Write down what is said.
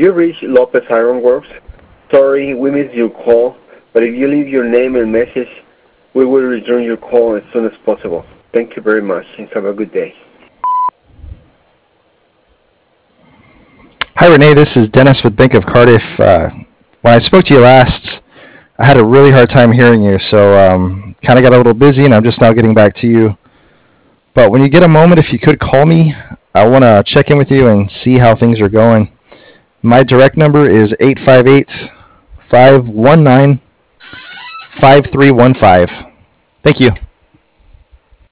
You reached Lopez Iron Works. Sorry, we missed your call, but if you leave your name and message, we will return your call as soon as possible. Thank you very much, and have a good day. Hi, Renee. This is Dennis with Bank of Cardiff. When I spoke to you last, I had a really hard time hearing you, so kind of got a little busy, and I'm just now getting back to you. But when you get a moment, if you could call me, I want to check in with you and see how things are going. My direct number is 858-519-5315. Thank you.